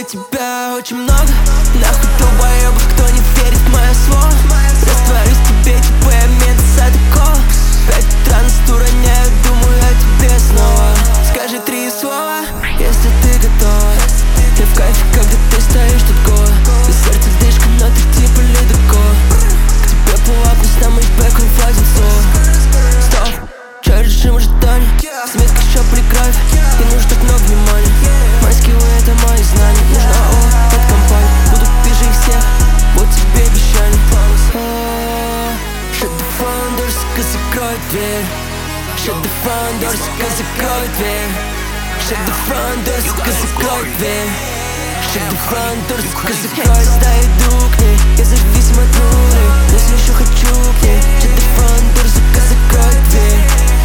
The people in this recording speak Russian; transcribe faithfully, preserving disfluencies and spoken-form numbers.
тебя очень много. Нахуй долбоебов, кто не верит в мое слово. Растворюсь в тебе, типа я мент Садко. Пять утра насту роняю, думаю о тебе снова. Скажи три слова, если ты готова. Я в кайфе, когда ты стоишь тут голо. И сердце слишком, но ты типа ледоко. К тебе пулапнусь на мой бэк, он в один соло. Стоп, чё режим ожидания? Сметка еще при крови, не нужно так много внимания. Мои скиллы — это мои знания. Нужна о, это компания. Буду пиже их всех, вот тебе обещание. Shut the front door, сука, закрой дверь. Shut the front door, сука, закрой дверь. Shut the front door, сука, закрой дверь. Shut the front door, сука, закрой. Да, иду к ней, я зависим от руны, но все еще хочу к ней. Shut the front door, сука, закрой дверь.